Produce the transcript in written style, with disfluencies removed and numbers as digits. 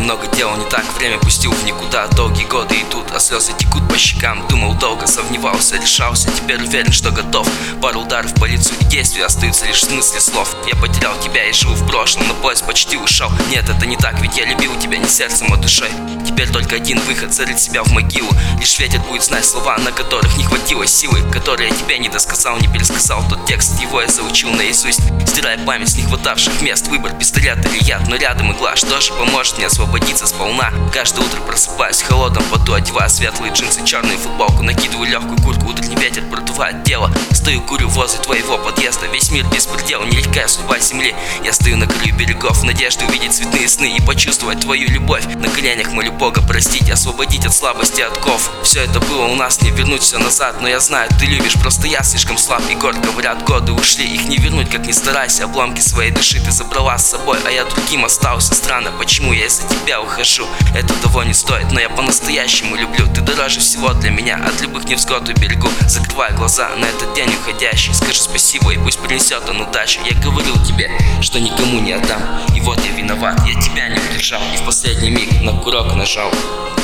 много делал не так, время пустил в никуда. Долгие годы идут, а слезы текут по щекам. Думал долго, сомневался, решался, теперь уверен, что готов. Пару ударов по лицу и действия остаются лишь в смысле слов. Я потерял тебя и живу в прошлом, но поезд почти ушел. Нет, это не так, ведь я любил тебя не сердцем, а душой. Теперь только один выход — зарыть себя в могилу. Лишь ветер будет знать слова, на которых не хватило силы, которые я тебе не досказал, не пересказал. Тот текст, его я заучил наизусть, стирая память с нехватавших мест. Выбор — пистолет или яд, но рядом игла, что же поможет мне освободиться сполна. Каждое утро просыпаюсь в холодном поту, одеваю светлые джинсы, черную футболку, накидываю легкую куртку, утренний ветер продувает тело. Стою, курю возле твоего подъезда, весь мир беспредел, нелегкая судьба земли. Я стою на краю берегов, в надежде увидеть цветные сны и почувствовать твою любовь. На коленях молю Бога простить, освободить от слабости, от ков. Все это было у нас, не вернуть все назад, но я знаю, ты любишь, просто я слишком слаб и горд. Говорят, годы ушли, их не вернуть, как ни старайся. Обломки своей души ты забрала с собой, а я другим остался. Странно, почему я из-за тебя ухожу. Это того не стоит, но я по-настоящему люблю. Ты дороже всего для меня, от любых невзгод уберегу. Закрывай глаза на этот день уходящий, скажи спасибо и пусть принесет он удачу. Я говорил тебе, что никому не отдам, и вот я виноват, я тебя не удержал и в последний миг на курок нажал.